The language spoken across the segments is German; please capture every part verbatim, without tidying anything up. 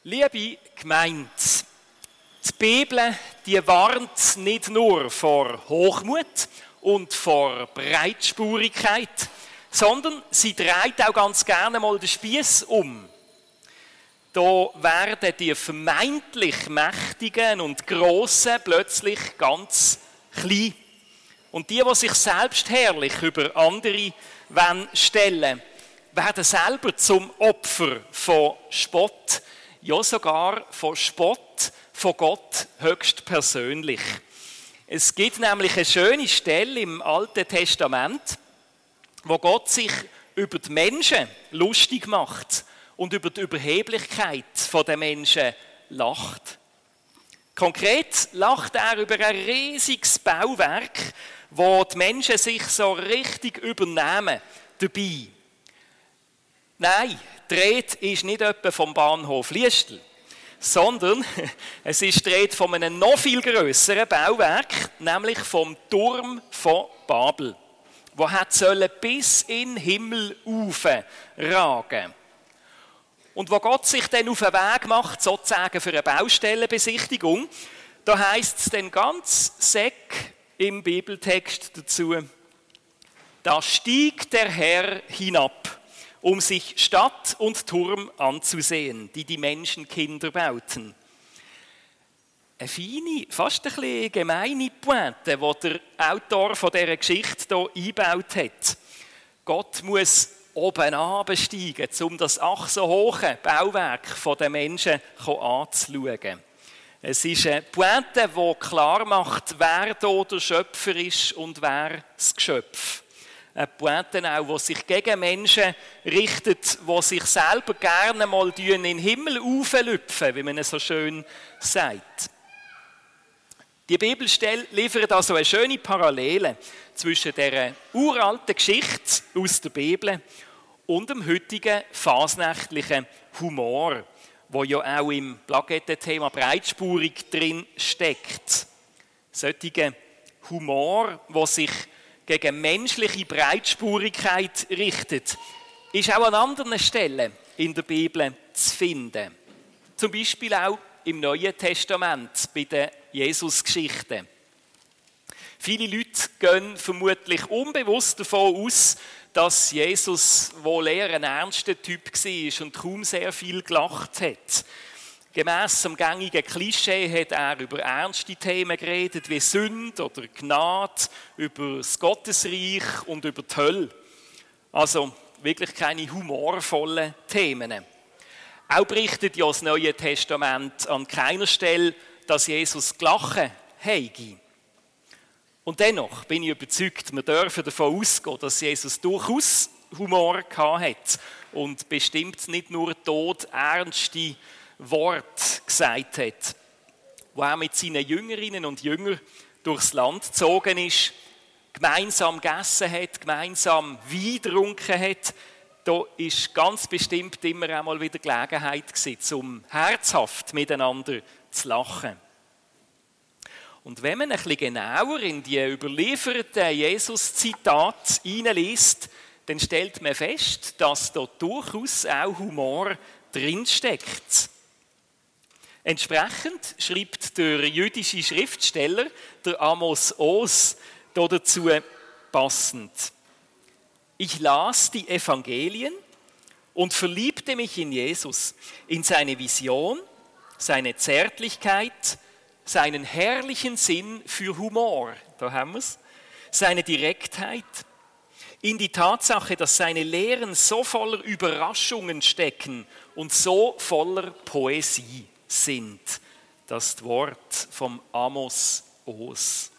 Liebe Gemeinde, die Bibel die warnt nicht nur vor Hochmut und vor Breitspurigkeit, sondern sie dreht auch ganz gerne mal den Spieß um. Da werden die vermeintlich Mächtigen und Grossen plötzlich ganz klein. Und die, die sich selbst herrlich über andere stellen, werden selber zum Opfer von Spott, ja sogar von Spott von Gott höchstpersönlich. Es gibt nämlich eine schöne Stelle im Alten Testament, wo Gott sich über die Menschen lustig macht und über die Überheblichkeit der Menschen lacht. Konkret lacht er über ein riesiges Bauwerk, wo die Menschen sich so richtig übernehmen dabei. Nein, die Rede ist nicht etwa vom Bahnhof Liestl, sondern es ist die Rede von einem noch viel grösseren Bauwerk, nämlich vom Turm von Babel, wo hat sollen bis in den Himmel ragen. Und wo Gott sich dann auf den Weg macht, sozusagen für eine Baustellenbesichtigung, da heisst es dann ganz seck im Bibeltext dazu: Da stieg der Herr hinab, um sich Stadt und Turm anzusehen, die die Menschenkinder bauten. Eine feine, fast ein bisschen gemeine Pointe, die der Autor von dieser Geschichte hier eingebaut hat. Gott muss oben runtersteigen, um das ach so hohe Bauwerk der Menschen anzuschauen. Es ist eine Pointe, die klar macht, wer hier der Schöpfer ist und wer das Geschöpf. Eine Pointe auch, die sich gegen Menschen richtet, die sich selber gerne mal in den Himmel auflüpfen, wie man es so schön sagt. Die Bibelstelle liefert also eine schöne Parallele zwischen dieser uralten Geschichte aus der Bibel und dem heutigen fasnächtlichen Humor, wo ja auch im Plakettenthema breitspurig drin steckt. Solcher Humor, der sich gegen menschliche Breitspurigkeit richtet, ist auch an anderen Stellen in der Bibel zu finden. Zum Beispiel auch im Neuen Testament bei den Jesus-Geschichten. Viele Leute gehen vermutlich unbewusst davon aus, dass Jesus wohl eher ein ernster Typ war und kaum sehr viel gelacht hat. Gemäss dem gängigen Klischee hat er über ernste Themen geredet, wie Sünde oder Gnade, über das Gottesreich und über die Hölle. Also wirklich keine humorvollen Themen. Auch berichtet ja das Neue Testament an keiner Stelle, dass Jesus gelacht habe. Und dennoch bin ich überzeugt, wir dürfen davon ausgehen, dass Jesus durchaus Humor hatte und bestimmt nicht nur todernste Wort gesagt hat, wo er mit seinen Jüngerinnen und Jüngern durchs Land gezogen ist, gemeinsam gegessen hat, gemeinsam Wein getrunken hat. Da ist ganz bestimmt immer einmal wieder Gelegenheit gewesen, um herzhaft miteinander zu lachen. Und wenn man ein bisschen genauer in die überlieferten Jesus-Zitate hineinliest, dann stellt man fest, dass da durchaus auch Humor drinsteckt. Entsprechend schreibt der jüdische Schriftsteller, der Amos Oz, dazu passend: Ich las die Evangelien und verliebte mich in Jesus, in seine Vision, seine Zärtlichkeit, seinen herrlichen Sinn für Humor, da haben wir es, seine Direktheit, in die Tatsache, dass seine Lehren so voller Überraschungen stecken und so voller Poesie sind. Das Wort vom Amos Oz.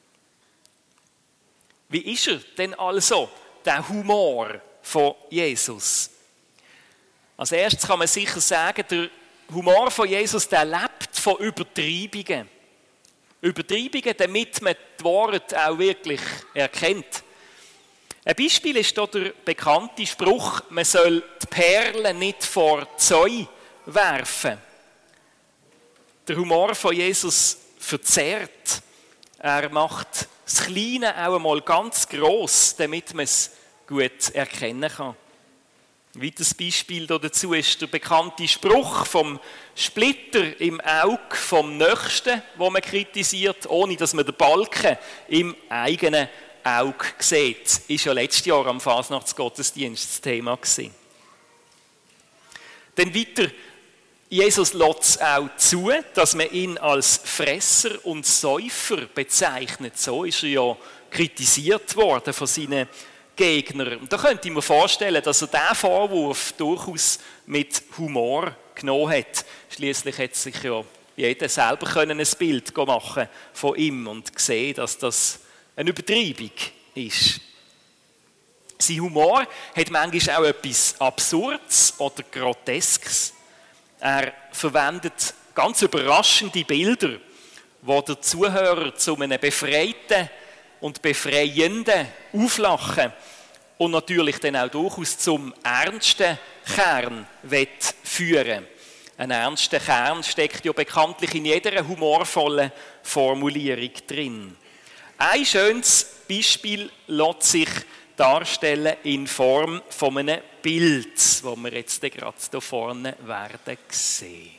Wie ist er denn also, der Humor von Jesus? Als erstes kann man sicher sagen, der Humor von Jesus, der lebt von Übertreibungen. Übertreibungen, damit man die Worte auch wirklich erkennt. Ein Beispiel ist hier der bekannte Spruch, man soll die Perlen nicht vor die Säue werfen. Der Humor von Jesus verzerrt. Er macht das Kleine auch einmal ganz gross, damit man es gut erkennen kann. Ein weiteres Beispiel dazu ist der bekannte Spruch vom Splitter im Auge vom Nächsten, wo man kritisiert, ohne dass man den Balken im eigenen Auge sieht. Das war ja letztes Jahr am Fasnachtsgottesdienst das Thema gewesen. Dann weiter, Jesus lässt es auch zu, dass man ihn als Fresser und Säufer bezeichnet. So ist er ja kritisiert worden von seinen Gegner. Und da könnte ich mir vorstellen, dass er diesen Vorwurf durchaus mit Humor genommen hat. Schließlich hat sich ja jeder selber können ein Bild machen von ihm und sehen, dass das eine Übertreibung ist. Sein Humor hat manchmal auch etwas Absurdes oder Groteskes. Er verwendet ganz überraschende Bilder, wo der Zuhörer zu einem befreiten und befreienden Auflachen und natürlich dann auch durchaus zum ernsten Kern führen. Ein ernster Kern steckt ja bekanntlich in jeder humorvollen Formulierung drin. Ein schönes Beispiel lässt sich darstellen in Form von einem Bild, das wir jetzt gerade hier vorne werden sehen.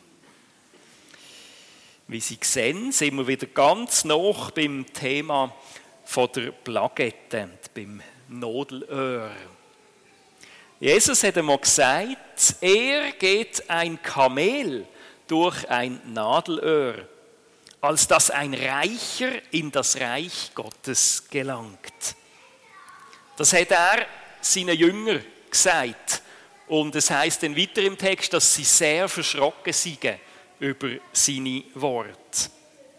Wie Sie sehen, sind wir wieder ganz nah beim Thema von der Plagette, beim Nadelöhr. Jesus hat einmal gesagt, eher geht ein Kamel durch ein Nadelöhr, als dass ein Reicher in das Reich Gottes gelangt. Das hat er seinen Jüngern gesagt. Und es heißt dann weiter im Text, dass sie sehr verschrocken seien über seine Worte.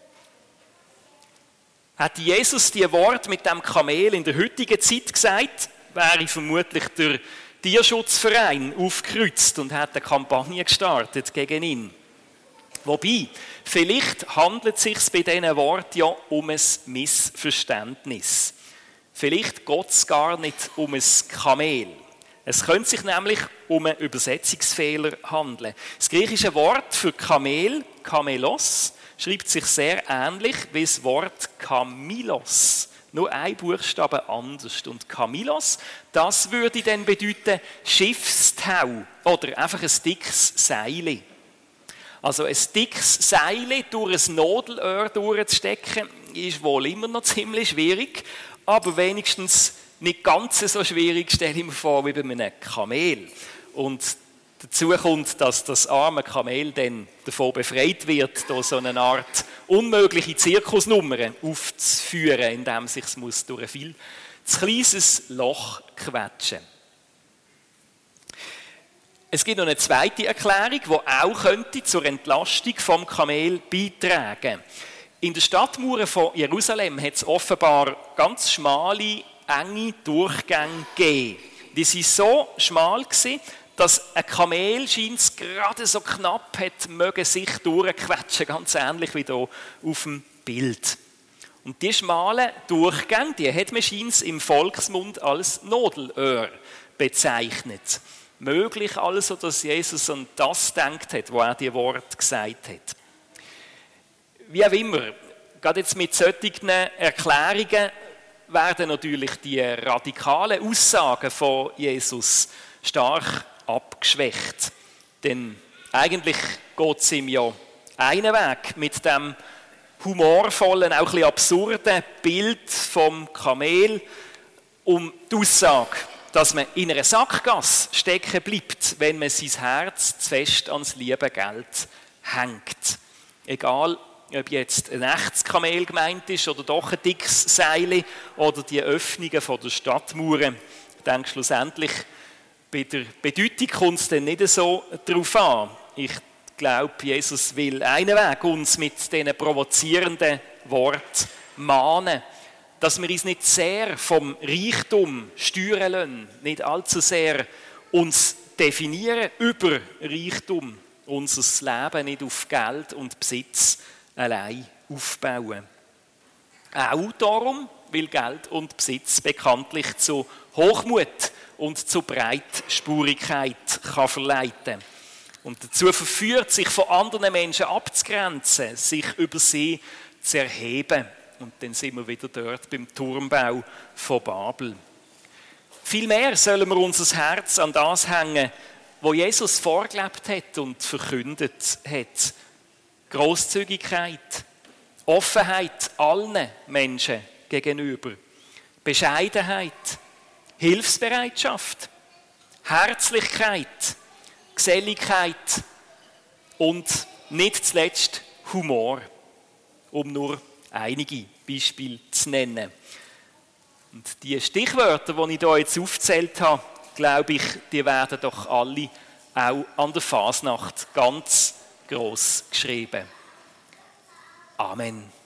Hätte Jesus die Worte mit dem Kamel in der heutigen Zeit gesagt, wäre vermutlich der Tierschutzverein aufgekreuzt und hätte eine Kampagne gestartet gegen ihn. Wobei, vielleicht handelt es sich bei diesen Worten ja um ein Missverständnis. Vielleicht geht es gar nicht um ein Kamel. Es könnte sich nämlich um einen Übersetzungsfehler handeln. Das griechische Wort für Kamel, Kamelos, schreibt sich sehr ähnlich wie das Wort Kamilos. Nur ein Buchstabe anders. Und Kamilos, das würde dann bedeuten Schiffstau oder einfach ein dickes Seil. Also ein dickes Seil durch ein Nadelöhr durchzustecken, ist wohl immer noch ziemlich schwierig, aber wenigstens nicht ganz so schwierig, stelle ich mir vor, wie bei einem Kamel. Und dazu kommt, dass das arme Kamel dann davon befreit wird, da so eine Art unmögliche Zirkusnummer aufzuführen, indem es sich durch ein viel zu kleines Loch quetschen muss. Es gibt noch eine zweite Erklärung, die auch könnte zur Entlastung vom Kamel beitragen könnte. In der Stadtmauer von Jerusalem hat es offenbar ganz schmale, enge Durchgänge gegeben. Die waren so schmal, dass ein Kamel scheint gerade so knapp hat mögen sich durchquetschen, ganz ähnlich wie hier auf dem Bild. Und diese schmalen Durchgänge, die hat man scheint im Volksmund als Nadelöhr bezeichnet. Möglich also, dass Jesus an das gedacht hat, wo er die Worte gesagt hat. Wie auch immer, gerade jetzt mit solchen Erklärungen werden natürlich die radikalen Aussagen von Jesus stark abgeschwächt. Denn eigentlich geht es ihm ja einen Weg mit dem humorvollen, auch ein bisschen absurden Bild vom Kamel um die Aussage, dass man in einer Sackgasse stecken bleibt, wenn man sein Herz zu fest ans liebe Geld hängt. Egal, ob jetzt ein echtes Kamel gemeint ist oder doch ein dickes Seil oder die Öffnungen von der Stadtmauer. Ich denke, schlussendlich bei der Bedeutung kommt es dann nicht so darauf an. Ich glaube, Jesus will einen Weg uns mit diesen provozierenden Worten mahnen, dass wir uns nicht sehr vom Reichtum steuern lassen, nicht allzu sehr uns definieren über Reichtum, unser Leben nicht auf Geld und Besitz allein aufbauen. Auch darum, weil Geld und Besitz bekanntlich zu Hochmut und zu Breitspurigkeit kann verleiten und dazu verführt, sich von anderen Menschen abzugrenzen, sich über sie zu erheben. Und dann sind wir wieder dort beim Turmbau von Babel. Vielmehr sollen wir unser Herz an das hängen, wo Jesus vorgelebt hat und verkündet hat. Grosszügigkeit, Offenheit allen Menschen gegenüber, Bescheidenheit, Hilfsbereitschaft, Herzlichkeit, Geselligkeit und nicht zuletzt Humor, um nur einige Beispiele zu nennen. Und die Stichwörter, die ich hier jetzt aufgezählt habe, glaube ich, die werden doch alle auch an der Fasnacht ganz gross geschrieben. Amen.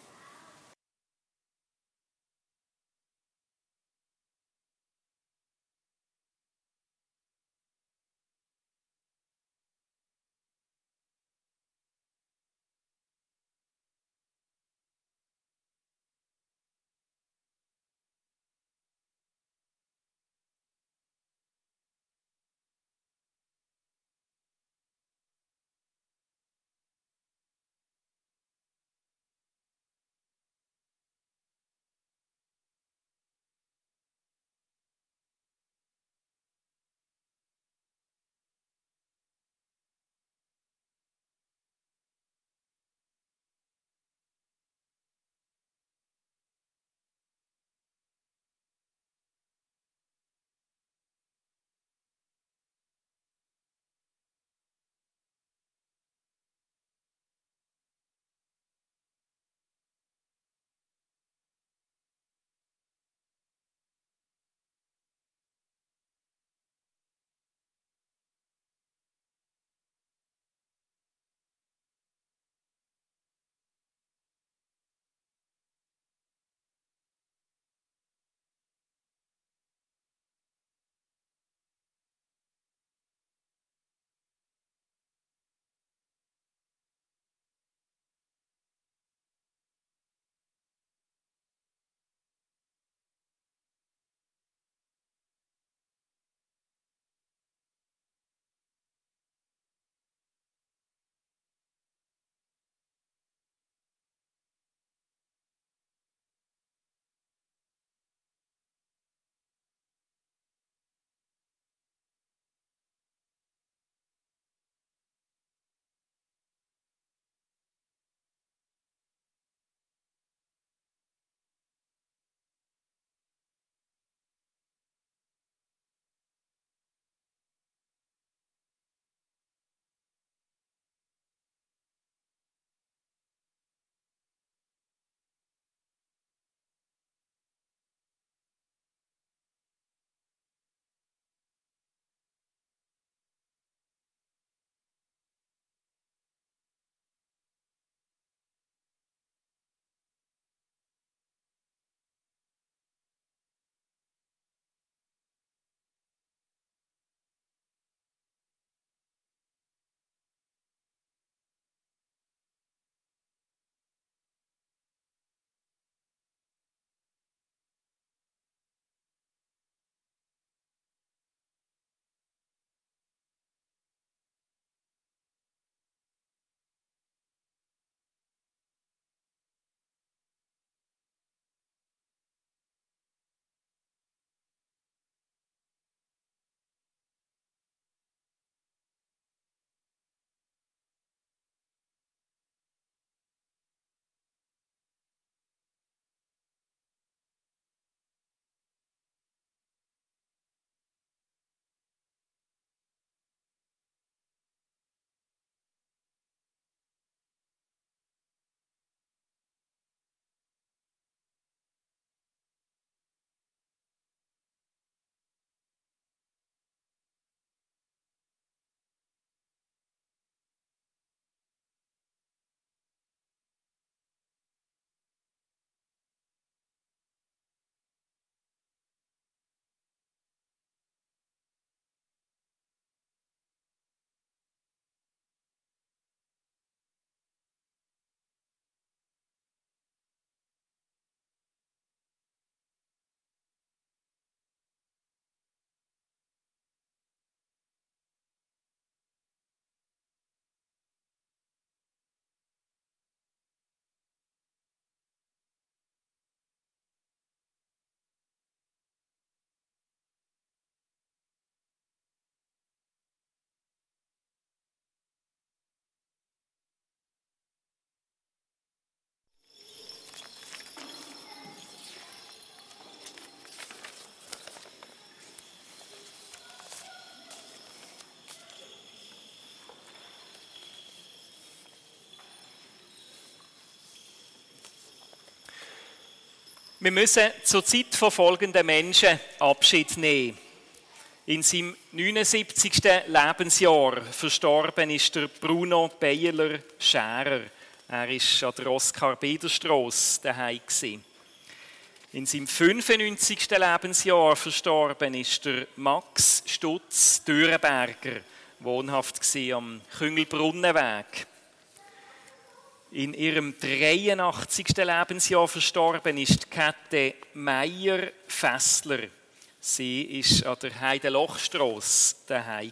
Wir müssen zur Zeit von folgenden Menschen Abschied nehmen. In seinem neunundsiebzigsten Lebensjahr verstorben ist der Bruno Beyeler Scherer. Er war an der Oskar-Beder-Strasse daheim. In seinem fünfundneunzigsten Lebensjahr verstorben ist der Max Stutz-Dürrenberger, wohnhaft am Küngelbrunnenweg. In ihrem dreiundachtzigsten Lebensjahr verstorben ist Käthe Meyer-Fessler. Sie war an der Heidelochstrasse daheim.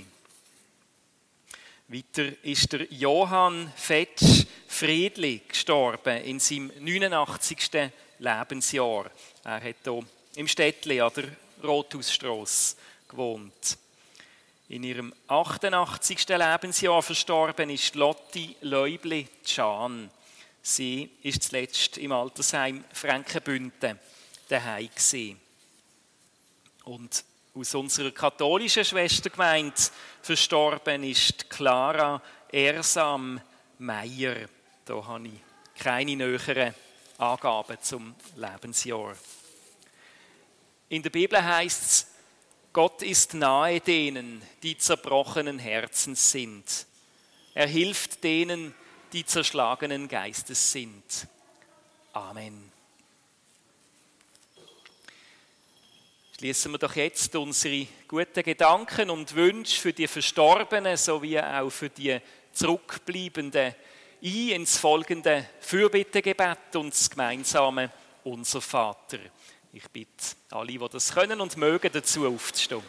Weiter ist der Johann Fetsch Friedli gestorben in seinem neunundachtzigsten Lebensjahr. Er hat hier im Städtli an der Rothausstrasse gewohnt. In ihrem achtundachtzigsten Lebensjahr verstorben ist Lotti Leubli-Can. Sie ist zuletzt im Altersheim Frankenbünten daheim gewesen. Und aus unserer katholischen Schwestergemeinde verstorben ist Clara Ersam Meyer. Da habe ich keine näheren Angaben zum Lebensjahr. In der Bibel heißt es, Gott ist nahe denen, die zerbrochenen Herzens sind. Er hilft denen, die zerschlagenen Geistes sind. Amen. Schließen wir doch jetzt unsere guten Gedanken und Wünsche für die Verstorbenen sowie auch für die Zurückbleibenden ein ins folgende Fürbittegebet und das gemeinsame Unser Vater. Ich bitte alle, die das können und mögen, dazu aufzustehen.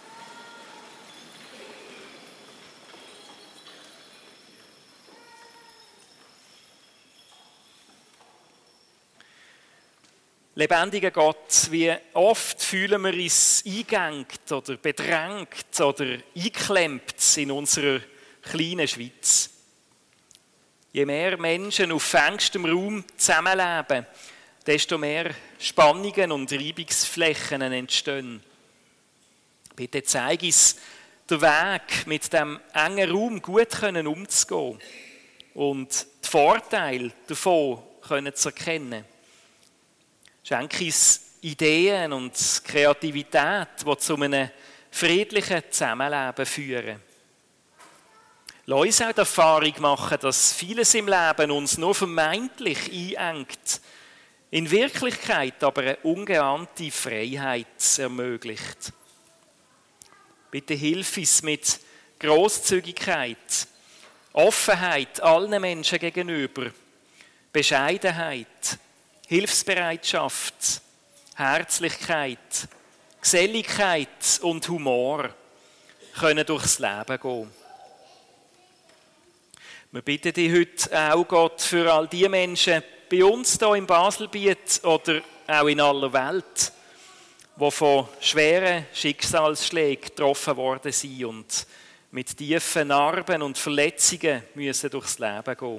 Lebendiger Gott, wie oft fühlen wir uns eingeengt oder bedrängt oder eingeklemmt in unserer kleinen Schweiz. Je mehr Menschen auf engstem Raum zusammenleben, desto mehr Spannungen und Reibungsflächen entstehen. Bitte zeige uns den Weg, mit dem engen Raum gut umzugehen und die Vorteile davon zu erkennen. Schenke uns Ideen und Kreativität, die zu einem friedlichen Zusammenleben führen. Lass uns auch die Erfahrung machen, dass vieles im Leben uns nur vermeintlich einengt, in Wirklichkeit aber eine ungeahnte Freiheit ermöglicht. Bitte hilf uns mit Grosszügigkeit, Offenheit allen Menschen gegenüber, Bescheidenheit, Hilfsbereitschaft, Herzlichkeit, Geselligkeit und Humor können durchs Leben gehen. Wir bitten dich heute auch, Gott, für all die Menschen bei uns hier im Baselbiet oder auch in aller Welt, die von schweren Schicksalsschlägen getroffen worden sind und mit tiefen Narben und Verletzungen müssen durchs Leben gehen.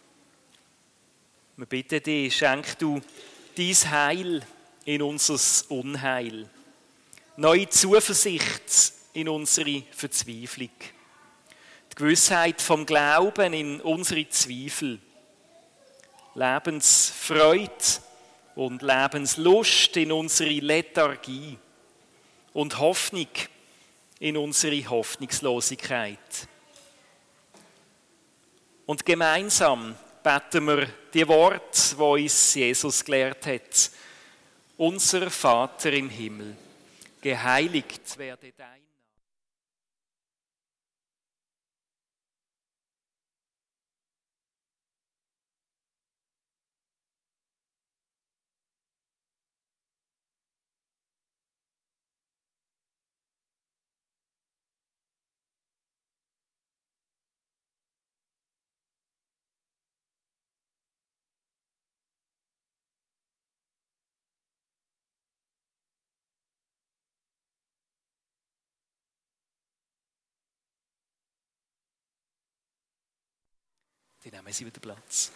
Wir bitten dich, schenk du dein Heil in unser Unheil, neue Zuversicht in unsere Verzweiflung, die Gewissheit vom Glauben in unsere Zweifel, Lebensfreude und Lebenslust in unsere Lethargie und Hoffnung in unsere Hoffnungslosigkeit. Und gemeinsam beten wir die Worte, die uns Jesus gelehrt hat. Unser Vater im Himmel, geheiligt werde dein Name. Dann nehmen Sie wieder Platz.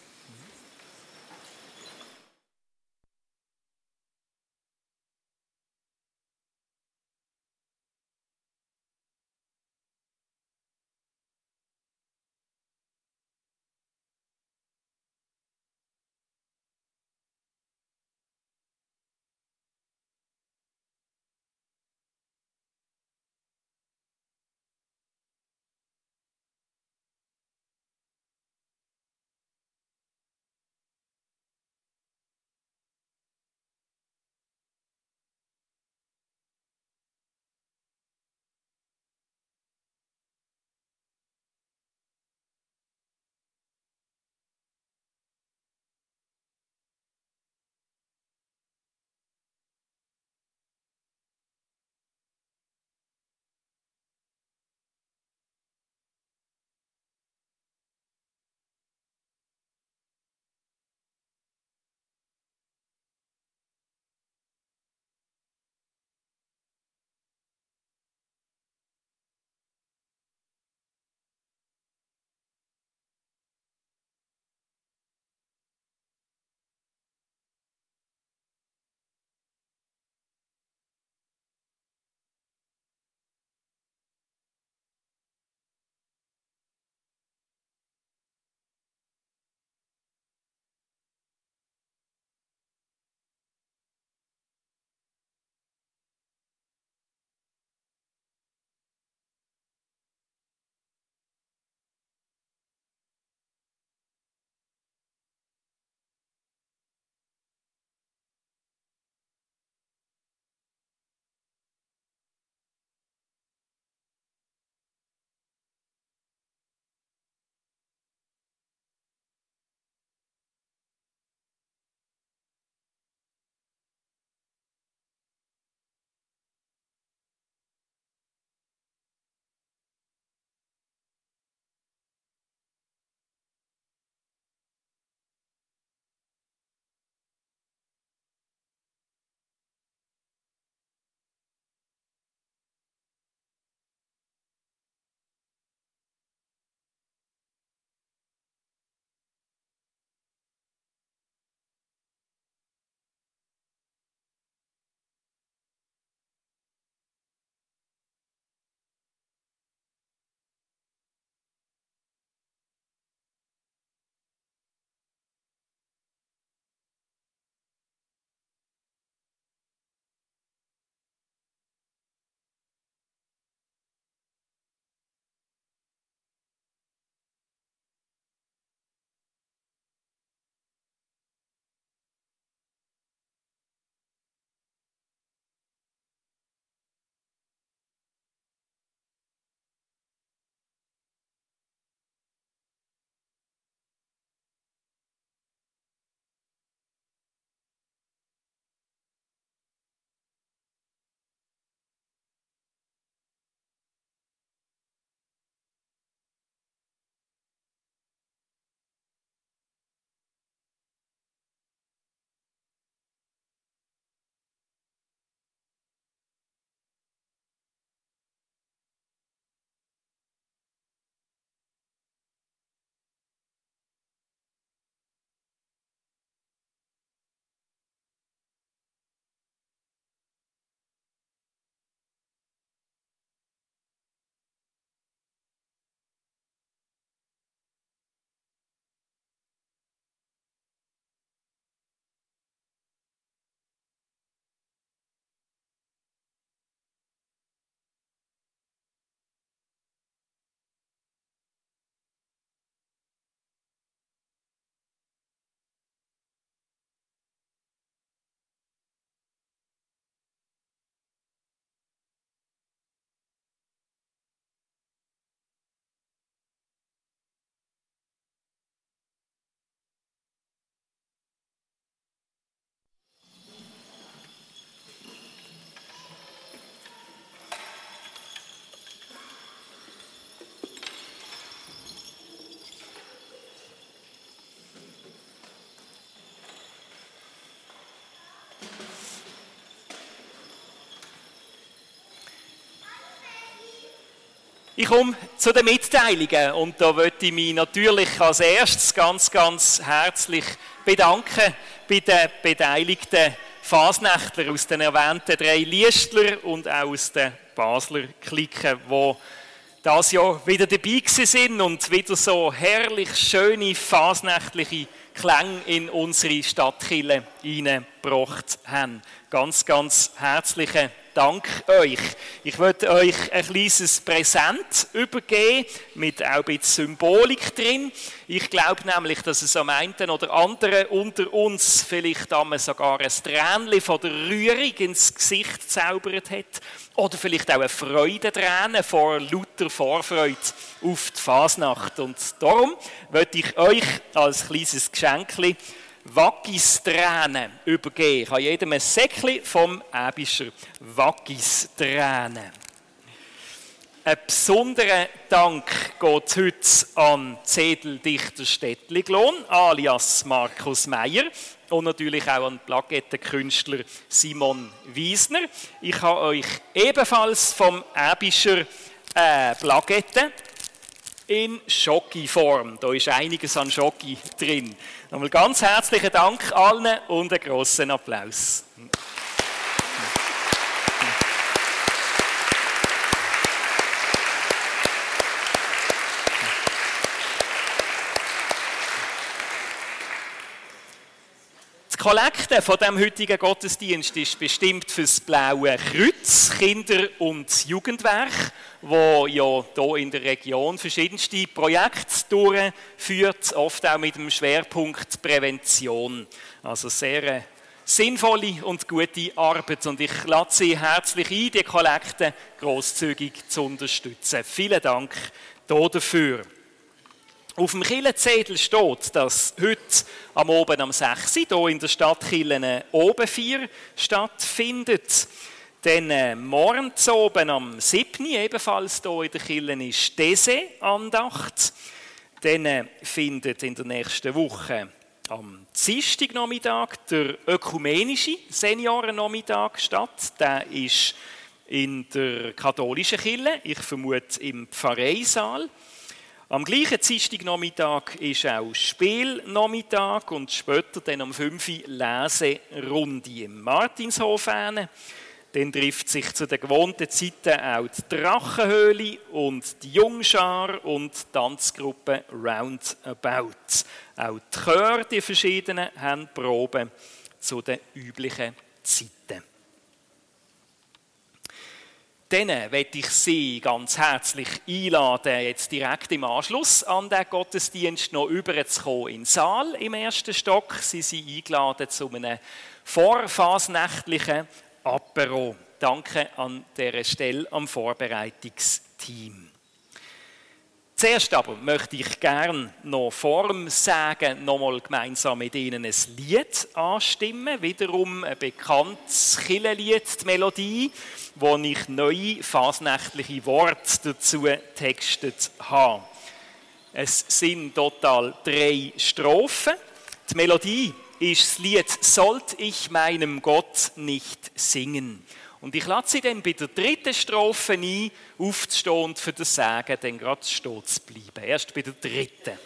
Ich komme zu den Mitteilungen und da möchte ich mich natürlich als erstes ganz, ganz herzlich bedanken bei den beteiligten Fasnächtler aus den erwähnten drei Liestler und auch aus den Basler Clique, die das Jahr wieder dabei sind und wieder so herrlich schöne fasnächtliche Klänge in unsere Stadtkirche hineingebracht haben. Ganz, ganz herzlichen Dank euch. Ich möchte euch ein kleines Präsent übergeben, mit auch ein bisschen Symbolik drin. Ich glaube nämlich, dass es am einen oder anderen unter uns vielleicht einmal sogar ein Tränchen von der Rührung ins Gesicht gezaubert hat. Oder vielleicht auch eine Freudenträne vor lauter Vorfreude auf die Fasnacht. Und darum möchte ich euch als kleines Geschenkchen Waggis-Tränen übergeben. Ich habe jedem ein Säckchen vom Äbischer Waggis-Tränen. Ein besonderer Dank geht heute an Zedeldichter Stettliglon, alias Markus Meyer, und natürlich auch an den Plakettenkünstler Simon Wiesner. Ich habe euch ebenfalls vom Äbischer äh, Plakette in Schoki-Form. Da ist einiges an Schoki drin. Nochmal ganz herzlichen Dank allen und einen grossen Applaus. Die Kollekte von dem heutigen Gottesdienst ist bestimmt für das Blaue Kreuz, Kinder- und Jugendwerk, wo ja hier in der Region verschiedenste Projekte durchführt, oft auch mit dem Schwerpunkt Prävention. Also sehr sinnvolle und gute Arbeit und ich lade Sie herzlich ein, die Kollekte grosszügig zu unterstützen. Vielen Dank dafür. Auf dem Kirchenzettel steht, dass heute am Abend am sechs Uhr hier in der Stadtkirche eine Obenfeier stattfindet. Dann äh, morgens oben am siebten Uhr ebenfalls hier in der Kirche ist Dese-Andacht. Dann äh, findet in der nächsten Woche am Dienstagnachmittag der ökumenische Seniorennachmittag statt. Der ist in der katholischen Kirche, ich vermute im Pfarreisaal. Am gleichen Dienstagnachmittag ist auch Spielnachmittag und später dann um fünf Uhr Leserunde im Martinshof. Dann trifft sich zu den gewohnten Zeiten auch die Drachenhöhle und die Jungschar und die Tanzgruppe Roundabout. Auch die Chöre, die verschiedenen, haben Proben zu den üblichen Zeiten. Dann möchte ich Sie ganz herzlich einladen, jetzt direkt im Anschluss an den Gottesdienst noch überzukommen in den Saal im ersten Stock. Sie sind eingeladen zu einem vorfasnächtlichen Apero. Danke an dieser Stelle am Vorbereitungsteam. Zuerst aber möchte ich gerne noch vor dem Sagen nochmal gemeinsam mit Ihnen ein Lied anstimmen. Wiederum ein bekanntes Kirchenlied, die Melodie, wo ich neue fasnächtliche Worte dazu getextet habe. Es sind total drei Strophen. Die Melodie ist das Lied «Sollt ich meinem Gott nicht singen». Und ich lade Sie dann bei der dritten Strophe ein, aufzustehen und für das Sagen dann gerade stehen zu bleiben. Erst bei der dritten.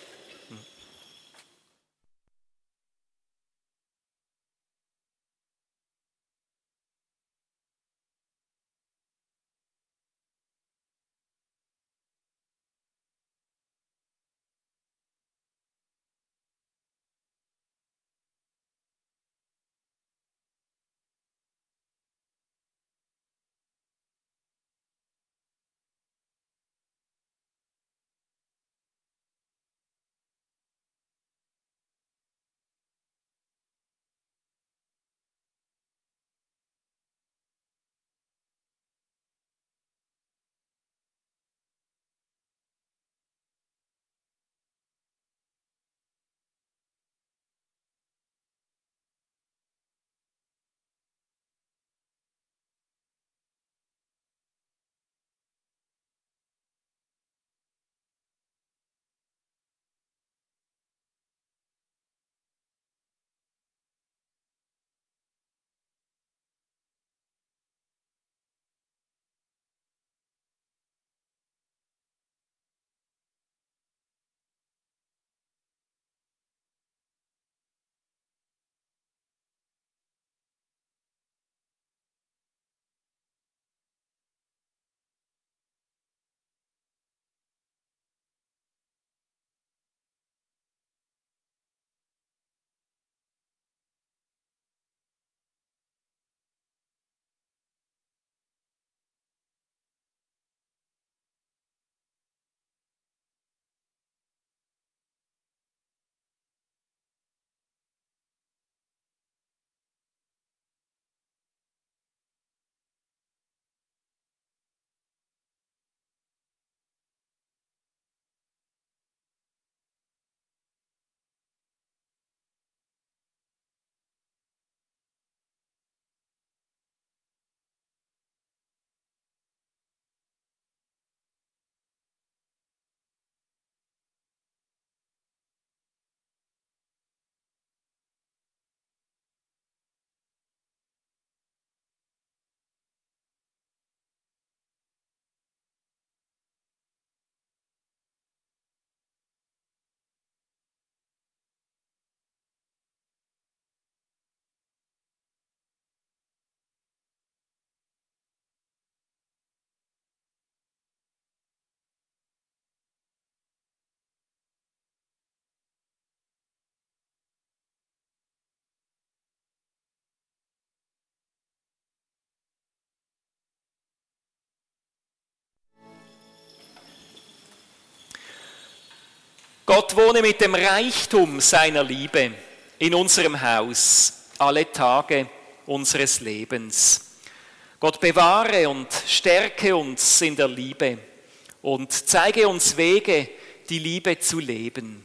Gott wohne mit dem Reichtum seiner Liebe in unserem Haus alle Tage unseres Lebens. Gott bewahre und stärke uns in der Liebe und zeige uns Wege, die Liebe zu leben.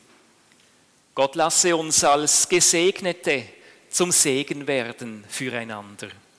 Gott lasse uns als Gesegnete zum Segen werden füreinander.